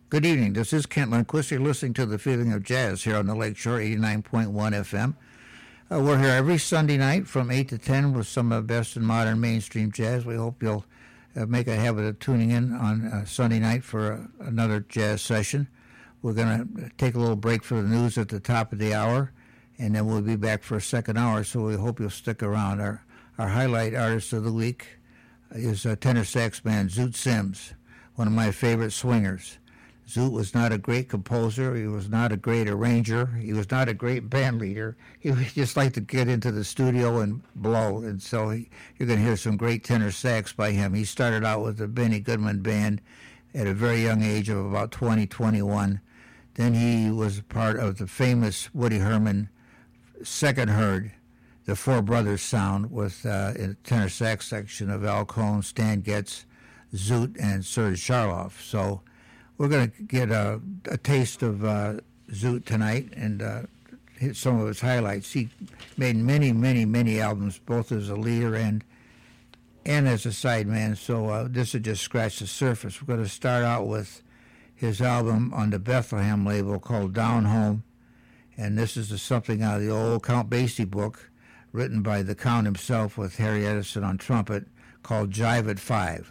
Good evening. This is Kent Lundquist. You're listening to The Feeling of Jazz here on the Lakeshore 89.1 FM. We're here every Sunday night from 8 to 10 with some of the best in modern mainstream jazz. We hope you'll make a habit of tuning in on Sunday night for another jazz session. We're going to take a little break for the news at the top of the hour, and then we'll be back for a second hour, so we hope you'll stick around. Our highlight artist of the week is tenor sax man Zoot Sims, one of my favorite swingers. Zoot was not a great composer. He was not a great arranger. He was not a great band leader. He just liked to get into the studio and blow. And so you're going to hear some great tenor sax by him. He started out with the Benny Goodman Band at a very young age of about 20, 21. Then he was part of the famous Woody Herman second herd, the Four Brothers sound, with a tenor sax section of Al Cohn, Stan Getz, Zoot, and Serge Charloff. So we're going to get a taste of Zoot tonight and hit some of his highlights. He made many, many, many albums, both as a leader and as a sideman, so this will just scratch the surface. We're going to start out with his album on the Bethlehem label called Down Home, and this is something out of the old Count Basie book written by the Count himself with Harry Edison on trumpet called Jive at Five.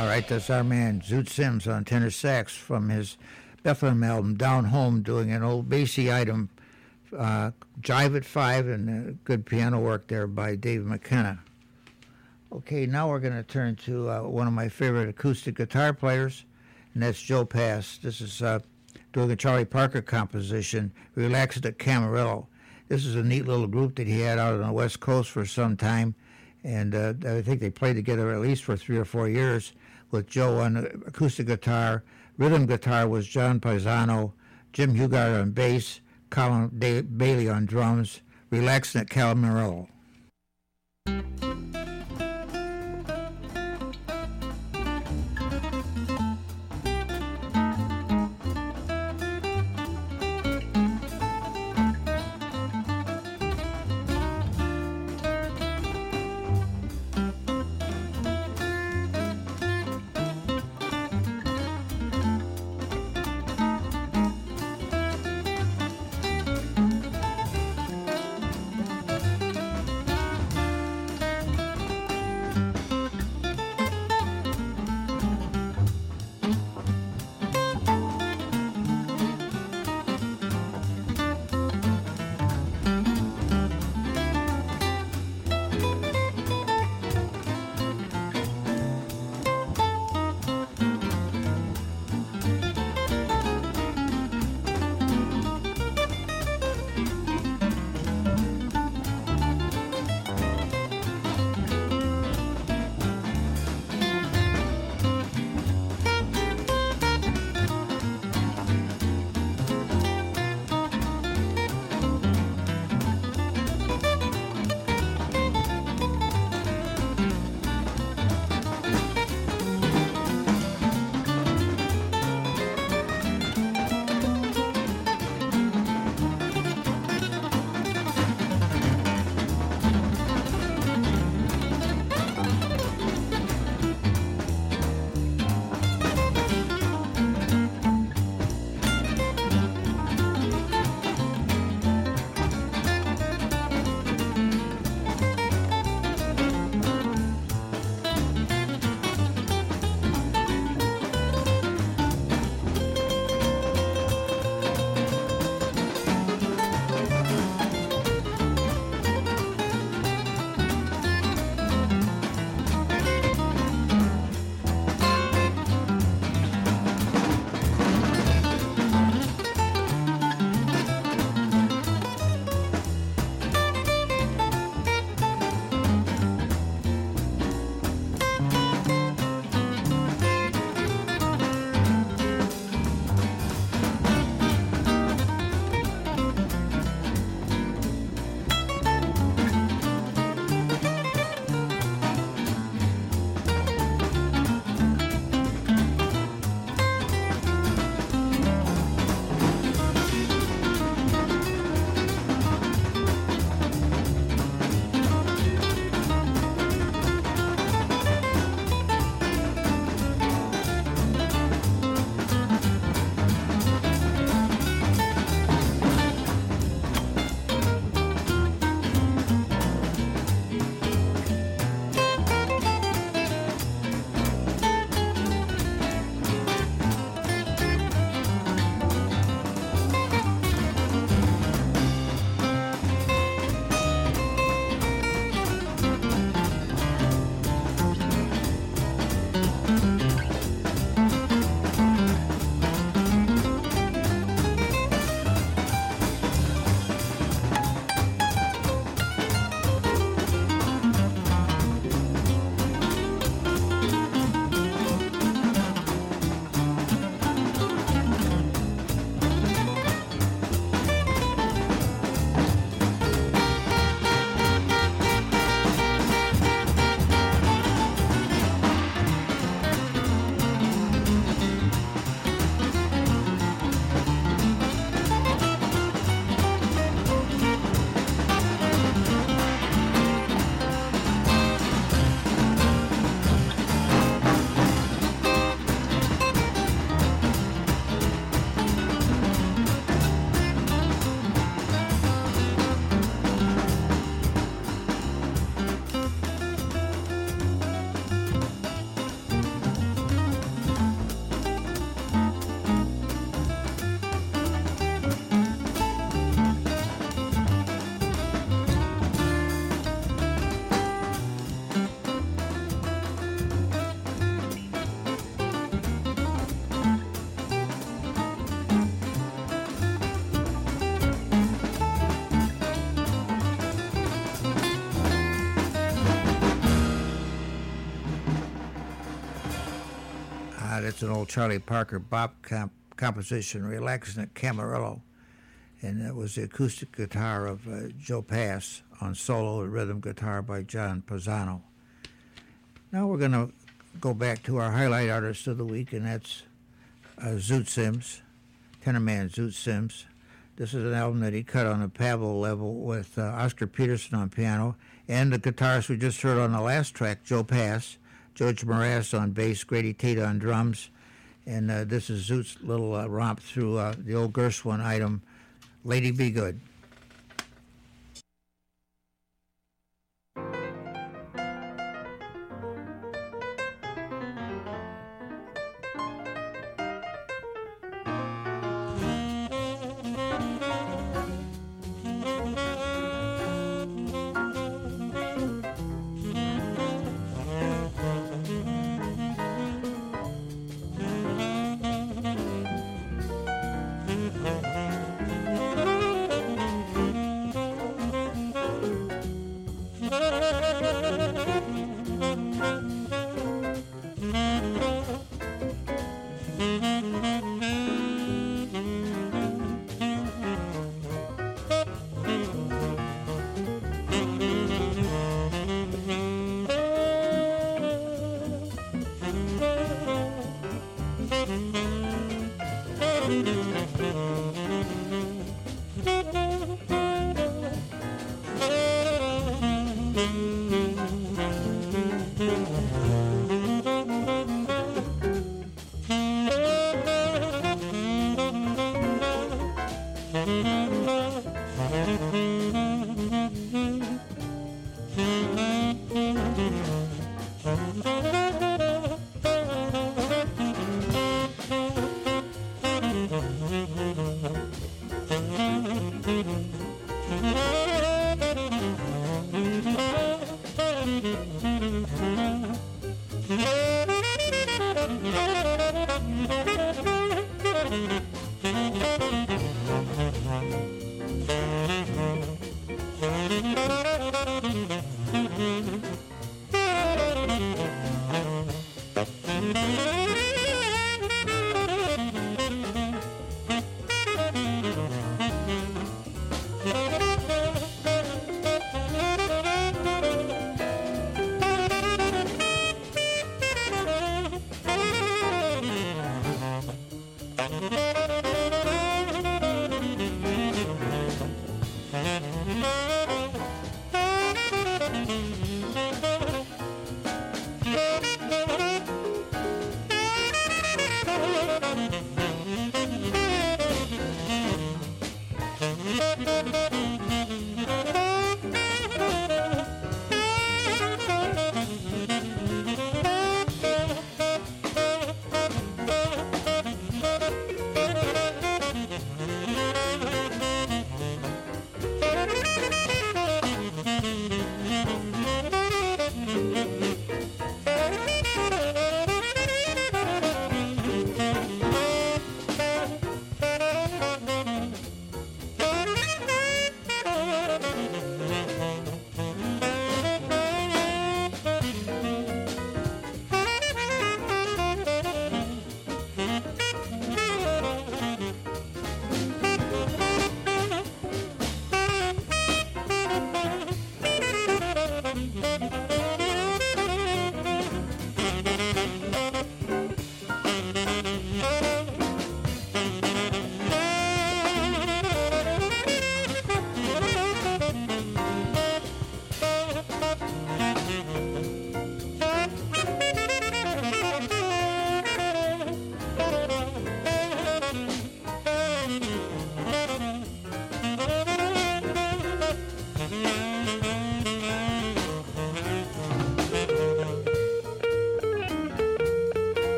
All right, that's our man Zoot Sims on tenor sax from his Bethlehem album Down Home, doing an old bassy item, Jive at 5, and good piano work there by Dave McKenna. Okay, now we're going to turn to one of my favorite acoustic guitar players, and that's Joe Pass. This is doing a Charlie Parker composition, Relaxed at Camarillo. This is a neat little group that he had out on the West Coast for some time, and I think they played together at least for 3 or 4 years with Joe on acoustic guitar. Rhythm guitar was John Paisano, Jim Hugard on bass, Colin Bailey on drums, Relaxing at Camarillo. It's an old Charlie Parker bop composition, Relaxing at Camarillo. And that was the acoustic guitar of Joe Pass on solo and rhythm guitar by John Pisano. Now we're going to go back to our highlight artist of the week, and that's Zoot Sims, tenor man Zoot Sims. This is an album that he cut on a Pablo level with Oscar Peterson on piano, and the guitarist we just heard on the last track, Joe Pass, George Mraz on bass, Grady Tate on drums, and this is Zoot's little romp through the old Gershwin item, Lady Be Good.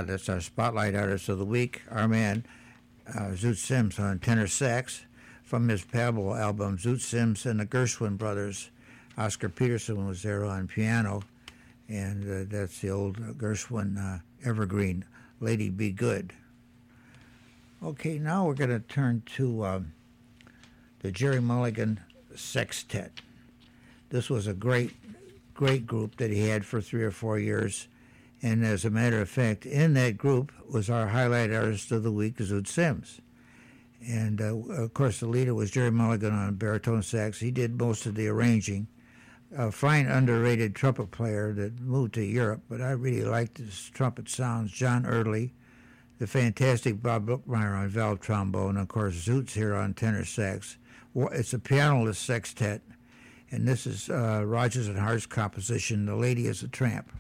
Todd. That's our Spotlight Artist of the Week. Our man, Zoot Sims on tenor sax from his Pablo album, Zoot Sims and the Gershwin Brothers. Oscar Peterson was there on piano, and that's the old Gershwin evergreen, Lady Be Good. Okay, now we're going to turn to the Jerry Mulligan Sextet. This was a great group that he had for 3 or 4 years. And as a matter of fact, in that group was our highlight artist of the week, Zoot Sims. And, of course, the leader was Jerry Mulligan on baritone sax. He did most of the arranging. A fine, underrated trumpet player that moved to Europe, but I really liked his trumpet sounds. John Early, the fantastic Bob Brookmeyer on valve trombone, and, of course, Zoot's here on tenor sax. It's a pianoless sextet, and this is Rodgers and Hart's composition, The Lady is a Tramp.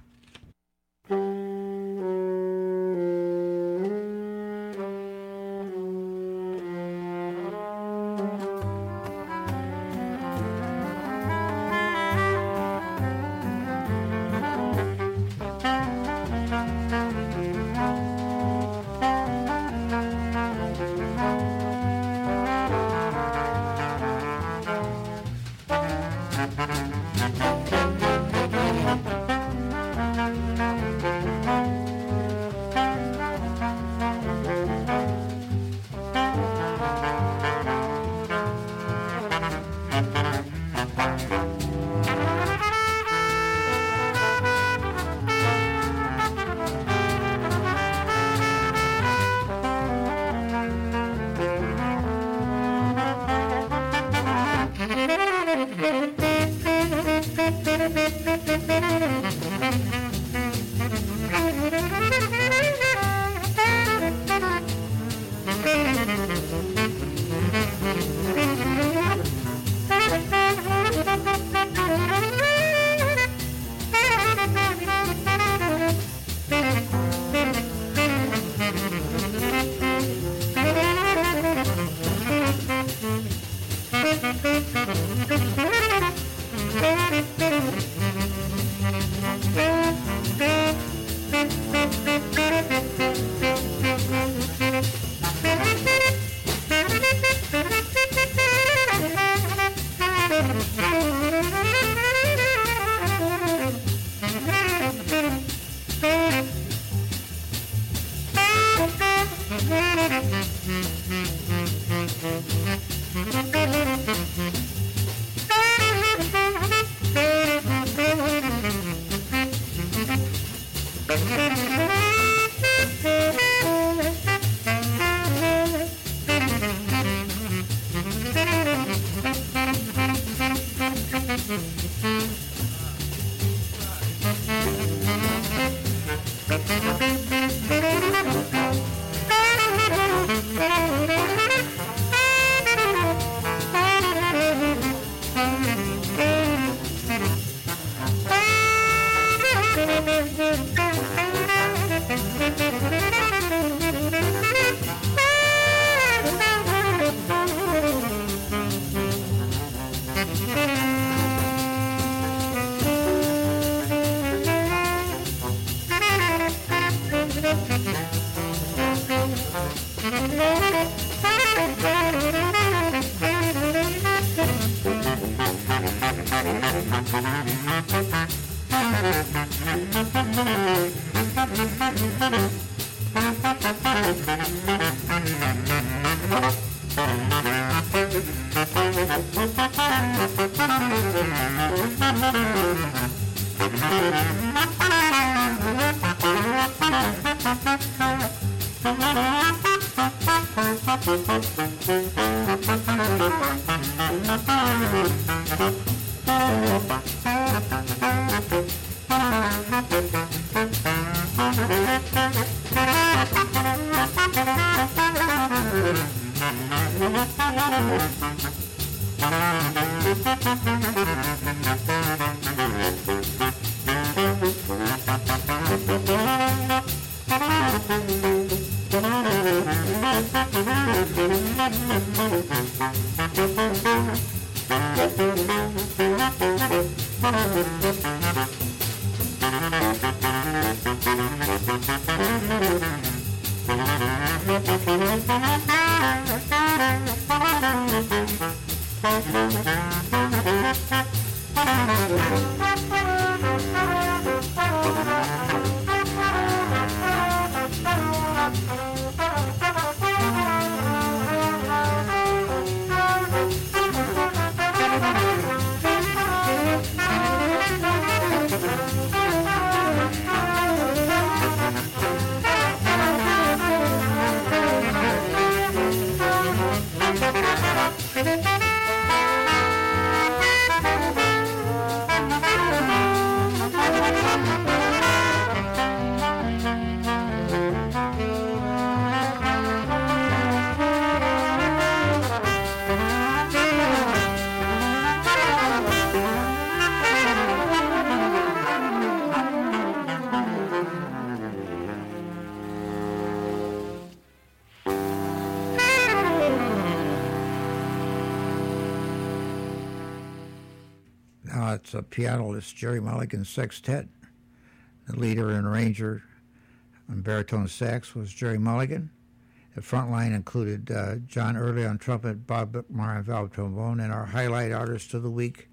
Now it's a pianist Jerry Mulligan Sextet. The leader and arranger on baritone sax was Jerry Mulligan. The front line included John Early on trumpet, Bob Bickmar on valve trombone, and our highlight artist of the week,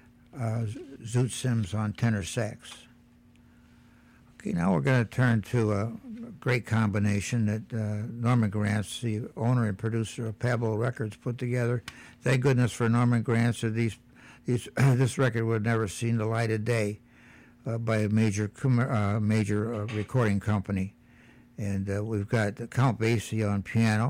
Zoot Sims on tenor sax. Okay, now we're going to turn to a great combination that Norman Granz, the owner and producer of Pablo Records, put together. Thank goodness for Norman Granz that this record would have never seen the light of day by a major recording company. And we've got Count Basie on piano,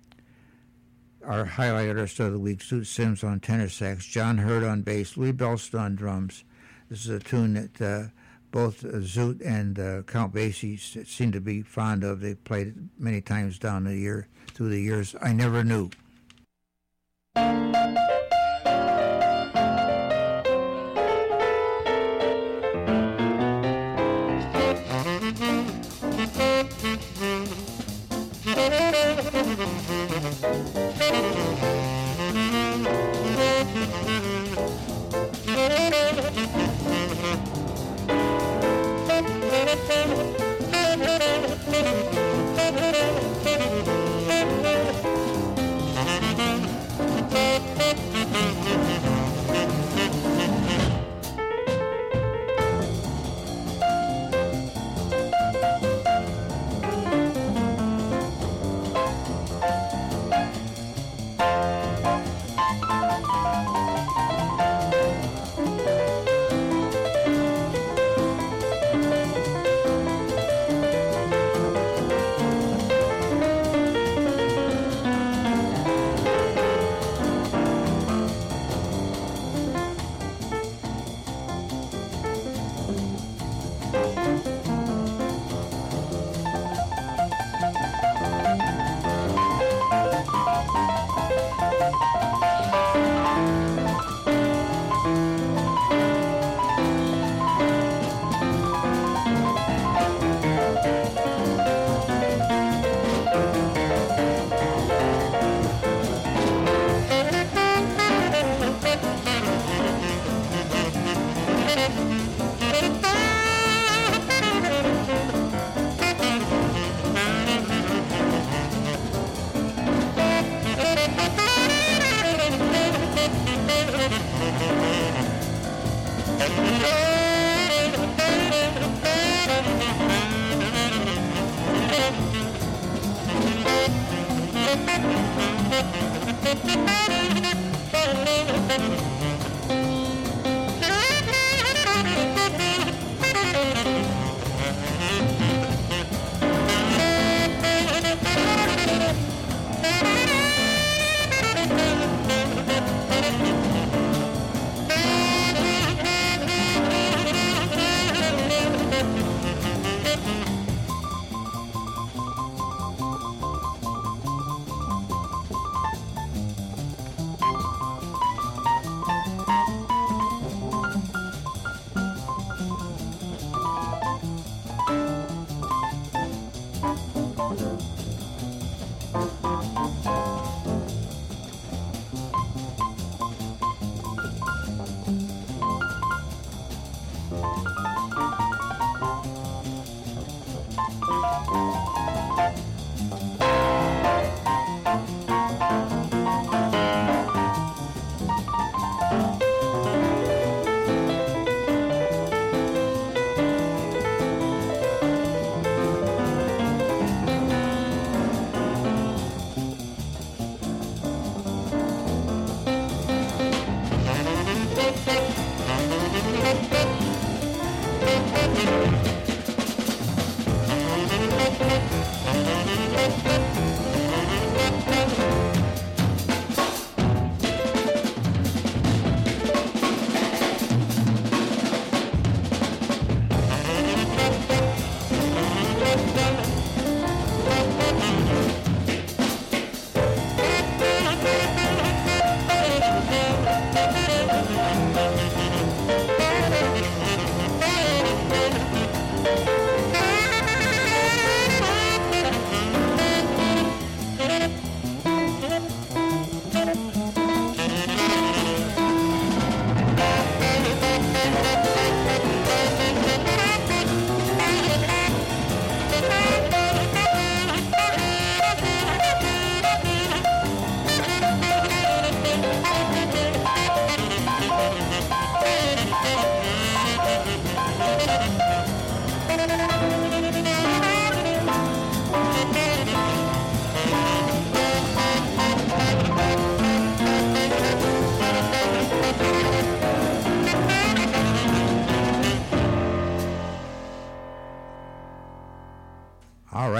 our highlight artist of the week, Zoot Sims on tenor sax, John Hurt on bass, Louis Bellston on drums. This is a tune that both Zoot and Count Basie seem to be fond of. They played it many times through the years. I Never Knew.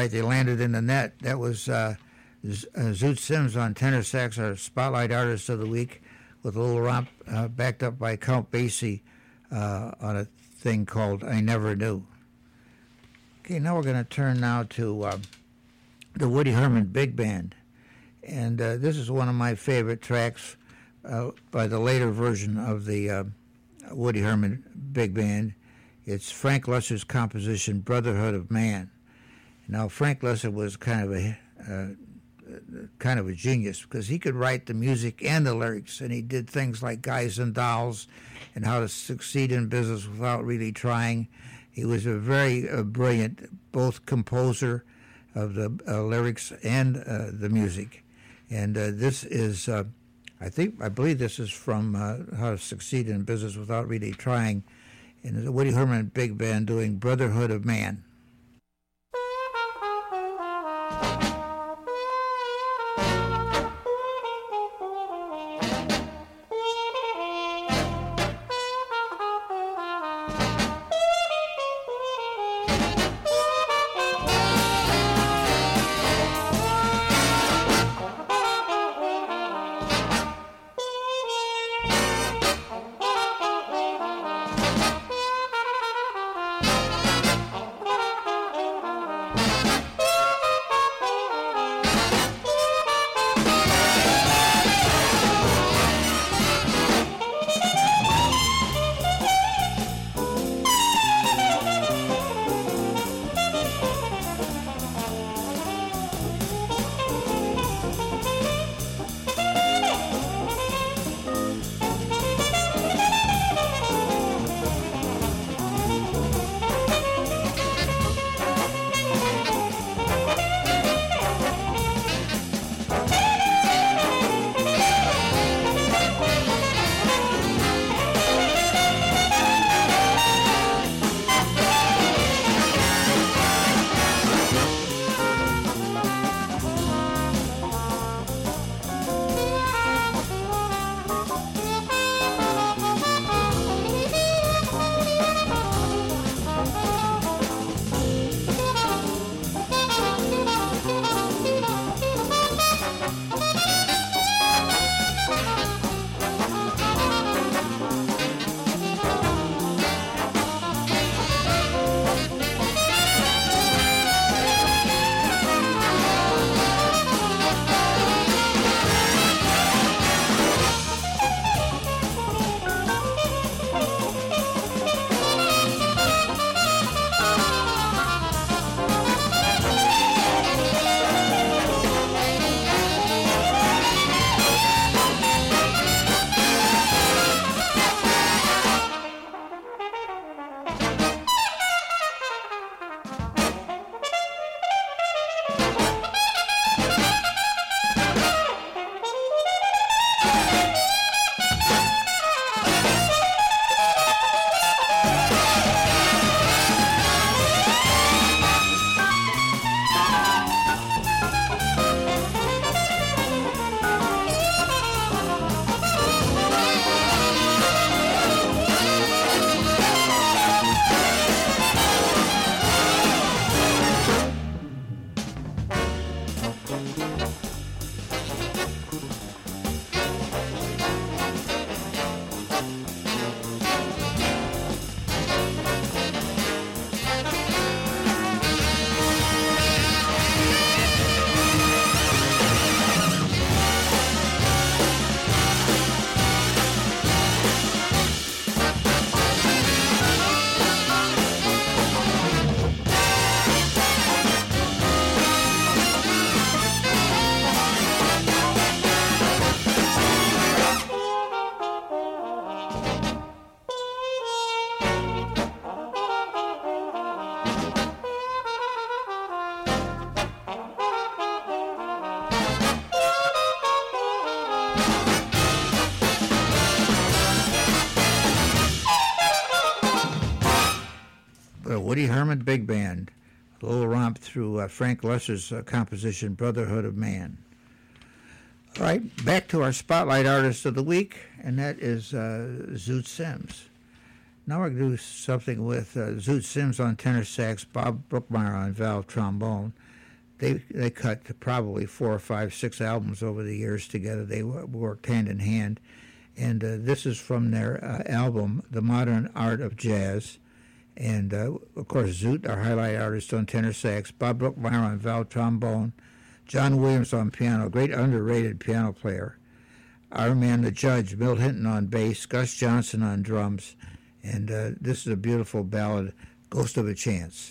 right, they landed in the net. That was Zoot Sims on tenor sax, our Spotlight Artist of the Week, with a little romp backed up by Count Basie on a thing called I Never Knew. Okay, now we're going to turn now to the Woody Herman Big Band. And this is one of my favorite tracks by the later version of the Woody Herman Big Band. It's Frank Lesser's composition, Brotherhood of Man. Now, Frank Lesser was kind of a genius because he could write the music and the lyrics, and he did things like Guys and Dolls and How to Succeed in Business Without Really Trying. He was a very brilliant both composer of the lyrics and the music. And this is, I believe this is from How to Succeed in Business Without Really Trying, and the Woody Herman Big Band doing Brotherhood of Man. Woody Herman Big Band, a little romp through Frank Lesser's composition, Brotherhood of Man. All right, back to our Spotlight Artist of the Week, and that is Zoot Sims. Now we're going to do something with Zoot Sims on tenor sax, Bob Brookmeyer on valve trombone, they cut probably 4 or 5, 6 albums over the years together. They worked hand in hand. And this is from their album, The Modern Art of Jazz. And, of course, Zoot, our highlight artist on tenor sax, Bob Brookmeyer on valve trombone, John Williams on piano, great underrated piano player. Our man, the judge, Milt Hinton on bass, Gus Johnson on drums. And this is a beautiful ballad, Ghost of a Chance.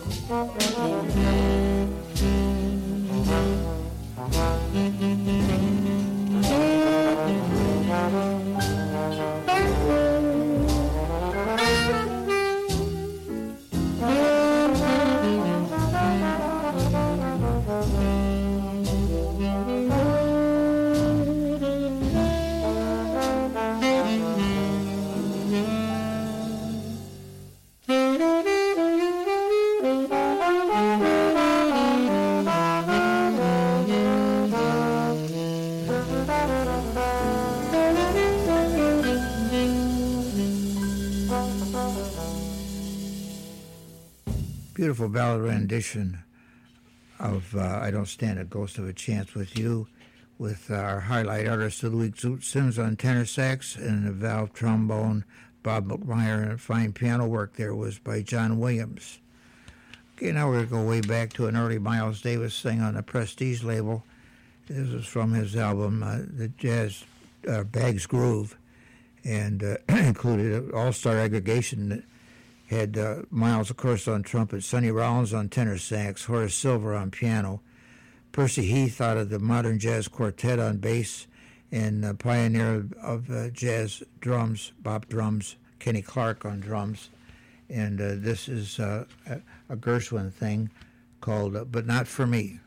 Beautiful ballad rendition of I Don't Stand a Ghost of a Chance with You, with our highlight artist of the week, Zoot Sims on tenor sax and the valve trombone, Bob McMyer, and fine piano work there was by John Williams. Okay, now we're going to go way back to an early Miles Davis thing on the Prestige label. This is from his album, The Jazz Bags Groove, and included an all-star aggregation that had Miles, of course, on trumpet, Sonny Rollins on tenor sax, Horace Silver on piano, Percy Heath out of the Modern Jazz Quartet on bass, and pioneer of jazz drums, Bop drums, Kenny Clark on drums. And this is a Gershwin thing called But Not For Me.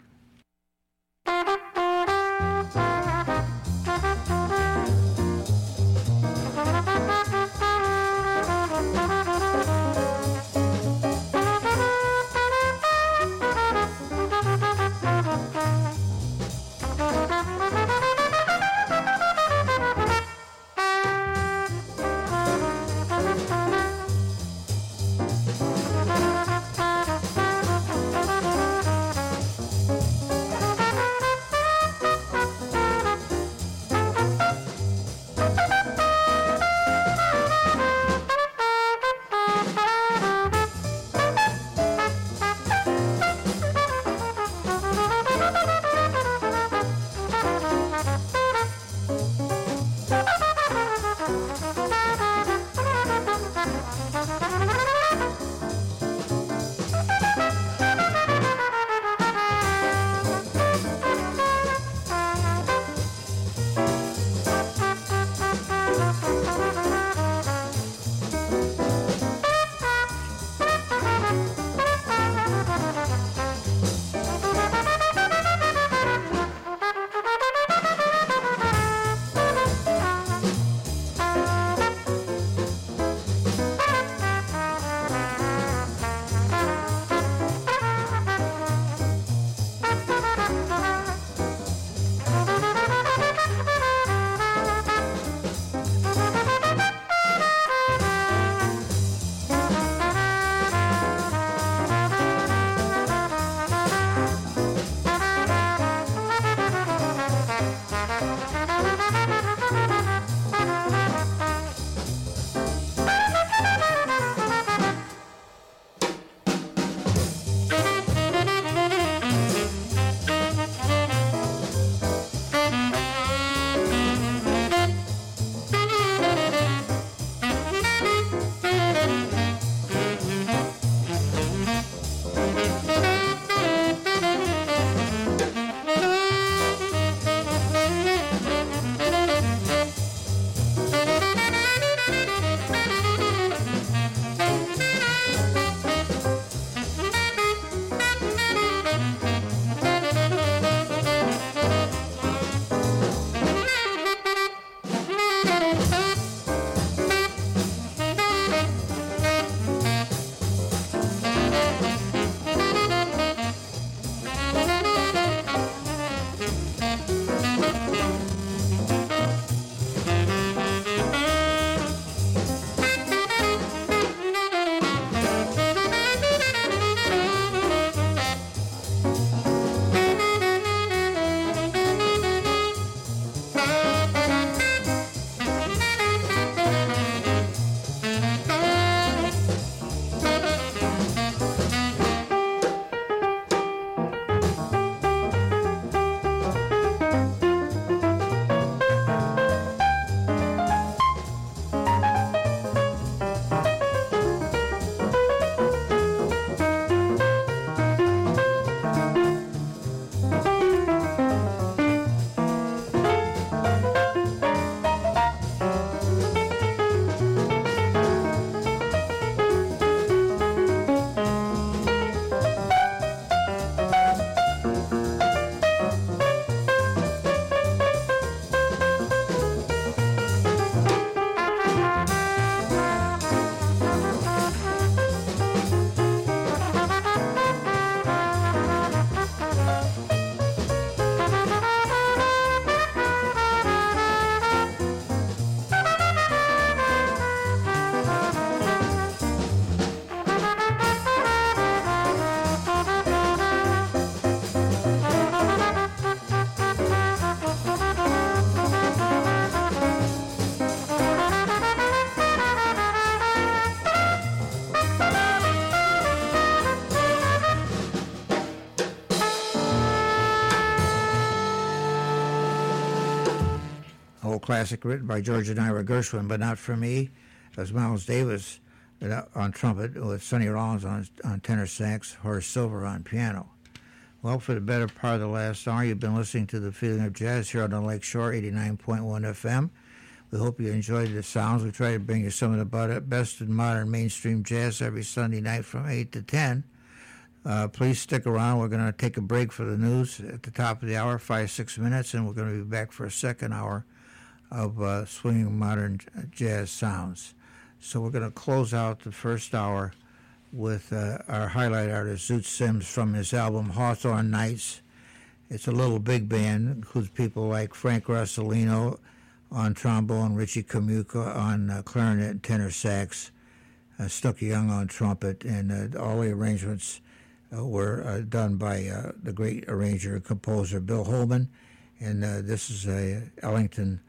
classic written by George and Ira Gershwin, but not for me. As Miles Davis on trumpet, with Sonny Rollins on tenor sax, Horace Silver on piano. Well, for the better part of the last hour, you've been listening to The Feeling of Jazz here on the Lakeshore 89.1 FM. We hope you enjoyed the sounds. We try to bring you some of the best in modern mainstream jazz every Sunday night from 8 to 10. Please stick around. We're going to take a break for the news at the top of the hour, 5-6 minutes, and we're going to be back for a second hour of swinging modern jazz sounds. So we're going to close out the first hour with our highlight artist, Zoot Sims, from his album Hawthorne Nights. It's a little big band, includes people like Frank Rossellino on trombone, Richie Kamuka on clarinet and tenor sax, Snooky Young on trumpet, and all the arrangements were done by the great arranger and composer Bill Holman. And this is a Ellington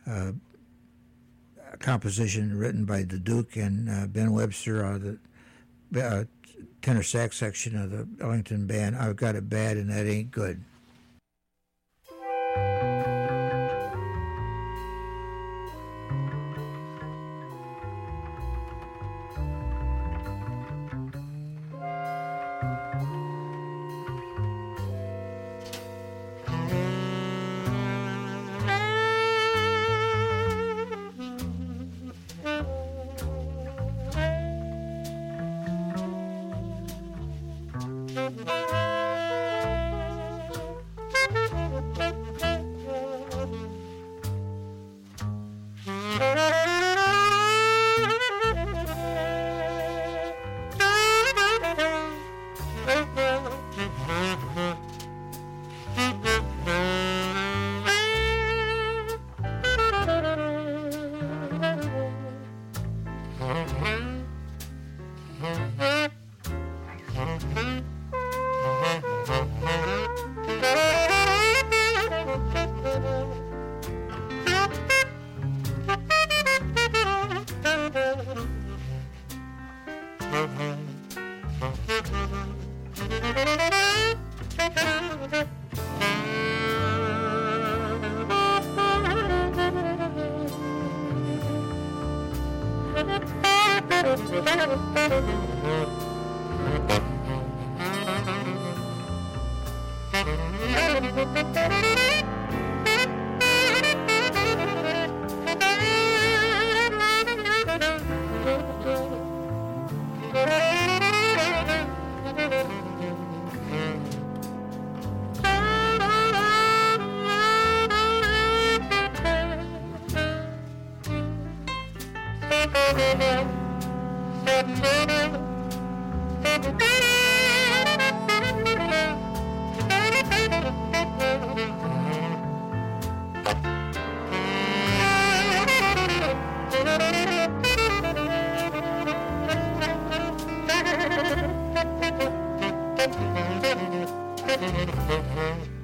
composition written by the Duke and Ben Webster, the tenor sax section of the Ellington band. I've Got It Bad and That Ain't Good. Mm-hmm.